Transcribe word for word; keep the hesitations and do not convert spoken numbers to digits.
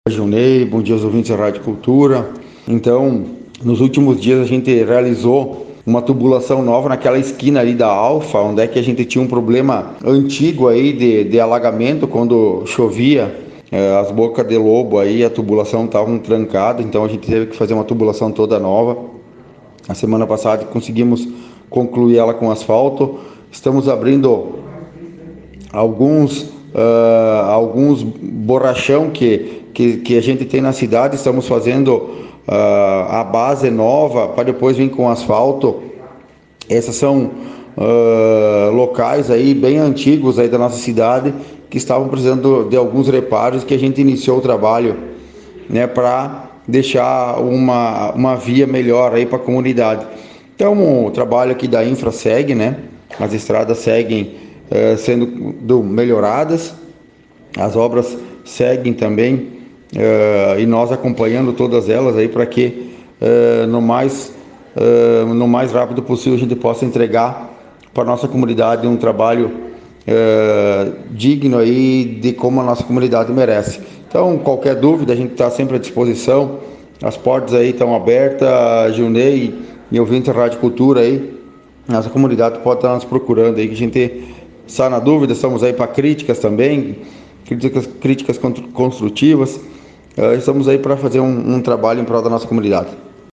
Junei, bom dia aos ouvintes da Rádio Cultura. Então, nos últimos dias a gente realizou uma tubulação nova naquela esquina ali da Alfa, onde é que a gente tinha um problema antigo aí de, de alagamento quando chovia, eh, as bocas de lobo aí, a tubulação estavam trancada, então a gente teve que fazer uma tubulação toda nova. A semana passada conseguimos concluir ela com asfalto. Estamos abrindo alguns, uh, alguns borrachão que, que, que a gente tem na cidade, estamos fazendo uh, a base nova para depois vir com asfalto. Essas são uh, locais aí bem antigos aí da nossa cidade que estavam precisando de alguns reparos, que a gente iniciou o trabalho, né, para deixar uma, uma via melhor aí para a comunidade. Então o trabalho aqui da Infra segue, né? As estradas seguem uh, sendo do, melhoradas, as obras seguem também, uh, e nós acompanhando todas elas aí para que uh, no, mais, uh, no mais rápido possível a gente possa entregar para a nossa comunidade um trabalho uh, digno aí de como a nossa comunidade merece. Então, qualquer dúvida, a gente está sempre à disposição, as portas aí estão abertas, Junei e ouvintes da Rádio Cultura aí, nossa comunidade pode estar nos procurando aí, que a gente está na dúvida, estamos aí para críticas também, críticas, críticas construtivas, uh, estamos aí para fazer um, um trabalho em prol da nossa comunidade.